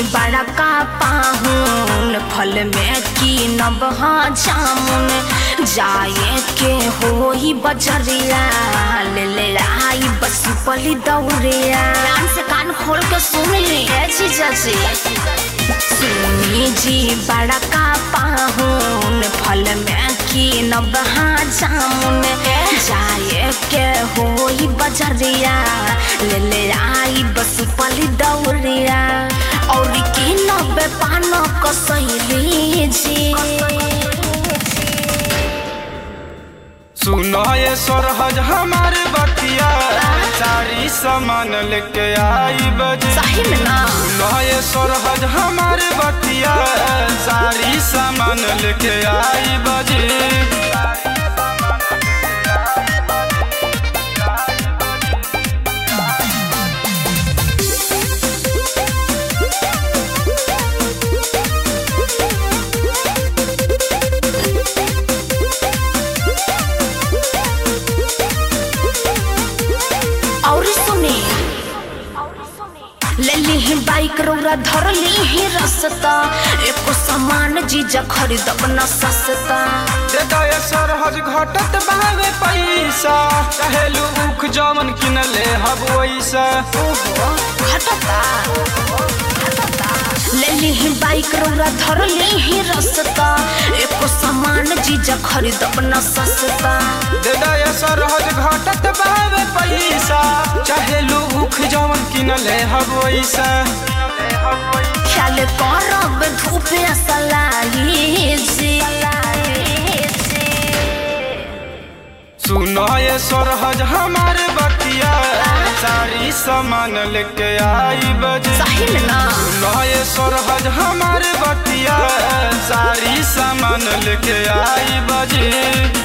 बड़ा का पाहुन फल में की नबहा जामुन जाए के हो ही बजरिया ले आई बस पली दौड़िया कान से कान खोल के सुन ली जीजा जी सुनी जी बड़ा का पाहुन फल में की नबहा जामुन जाए के हो ही बजरिया ले आई बस पली दौड़िया और की नबे पानो कसैली जी सुनो ये सरहज हमारे बतिया सारी सामान लेके आई बजे सही में ना सुनो ये सरहज हमारे बतिया सारी सामान लेके आई बजे लेली बाइक रौरा धर ली रसता एको सामान जीजा खरीदब न सस्ता देखा ये सरहज घटत बावे पैसा कहेलू उख जमन किनले हब वैसा घटता लेली बाइक रौरा धर ली रसता एको सामान जीजा खरीदब न सस्ता देखा ये सरहज घटत बावे पैसा कहेलू उख जमन किनले हब वैसा ख्याल करब धूप सलाई सुनो ये सरहज हमारे बतिया सारी सामान लेके आई बजे सही में ना सुनो ये सरहज हमारे बतिया सारी सामान लेके आई बजे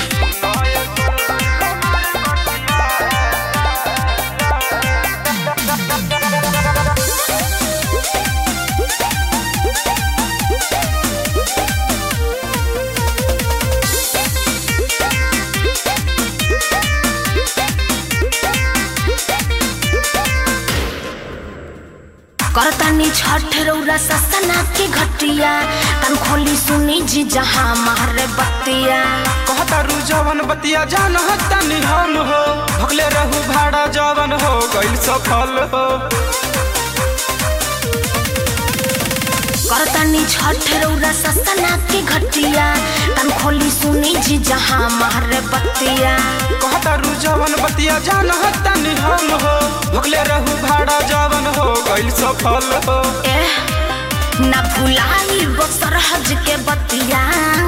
करतानी छठ रौरा ससना के घटिया तन खोली सुनी जी जहाँ मारे बतिया कहता रू जवन बतिया जान तनी हम हो भगले रहू भाड़ा जवन हो गई सफल हो करतानी छठ रौरा ससना के घटिया तन खोली सुनी जी जहाँ मारे बतिया कहता रू जवन बतिया जान तनी हम हो भगले रहू भाड़ा जवन हो गई सफल हो ना भुलाई वो सरहज के बतिया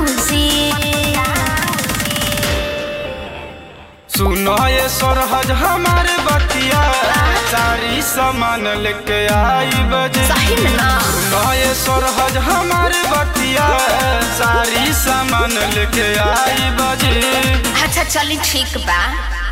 सुनो ये सरहज हमारे बतिया सारी सामान लेके आई बजे सही में ना सुनो ये सरहज हमारे बतिया सारी सामान लेके आई बजे अच्छा चली ठीक बा।